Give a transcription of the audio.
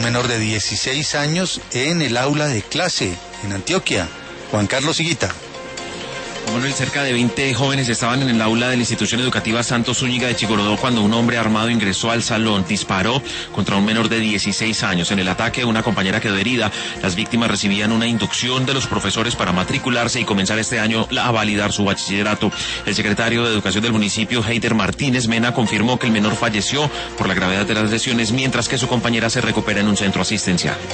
menor de 16 años en el aula de clase en Antioquia. Juan Carlos Higuita. Bueno, cerca de 20 jóvenes estaban en el aula de la institución educativa Santos Zúñiga de Chigorodó cuando un hombre armado ingresó al salón, disparó contra un menor de 16 años. En el ataque, una compañera quedó herida. Las víctimas recibían una inducción de los profesores para matricularse y comenzar este año a validar su bachillerato. El secretario de Educación del municipio, Heider Martínez Mena, confirmó que el menor falleció por la gravedad de las lesiones, mientras que su compañera se recupera en un centro asistencial.